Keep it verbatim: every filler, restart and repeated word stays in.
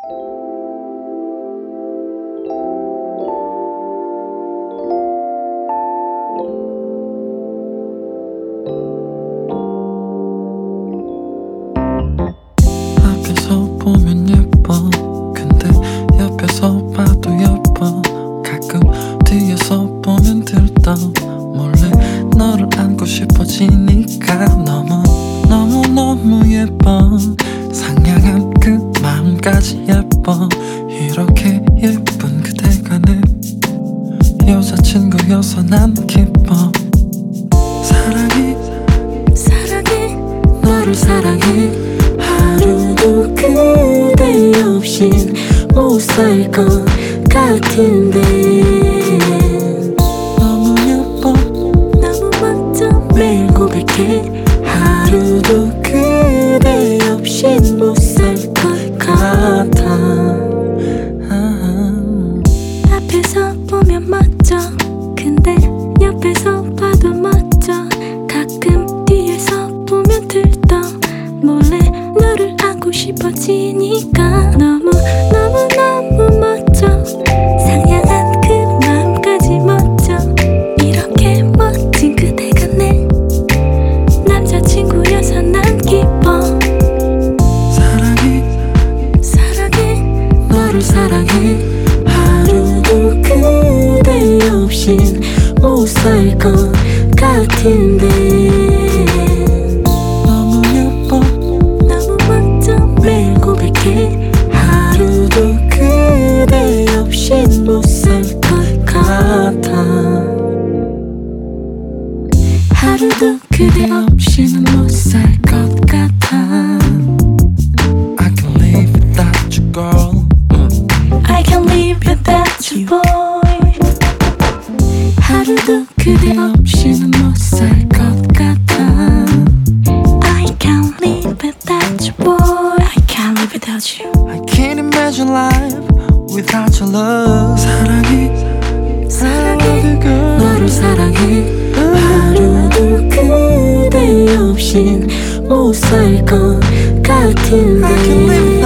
앞에서 보면 예뻐. 근데 옆에서 봐도 예뻐. 가끔 뒤에서 보면 들떠. 몰래 너를 안고 싶어지니까 너무 너무 너무 예뻐. 상냥한 그 마음까지 예뻐. 이렇게 예쁜 그대가 내 여자친구여서 난 기뻐. 사랑해 사랑해 너를 사랑해. 하루도 그대 없인 못 살 것 같은데 너무 예뻐 너무 멋져 매일 고백해. 하루도 그대 없인 못 살 것 같아. 아, 앞에서 보면 멋져. 근데 옆에서 봐도 멋져. 가끔 뒤에서 보면 들떠. 몰래 너를 안고 싶어지니까 너무 너무 너무 멋져. 상냥한 그 마음까지 멋져. 이렇게 멋진 그대가 내 남자친구여서 난 기뻐. 사랑해 사랑해 너를 사랑해. 하루도 그대 없인 못 살 것 같은데 너무 예뻐 너무 멋져 매일 고백해. 하루도 그대 없인 못 살 것 같아. 하루도 그대 없이는 못 살 것 같아. I can live without you girl. I can't live without you boy. 하루도 그대 없이는 못 살 것 같아. I can't live without you boy. I can't live without you. I can't imagine life without your love. 사랑해 사랑해 girl. 너를 사랑해. 하루도 그대 없인 못 살 것 같은데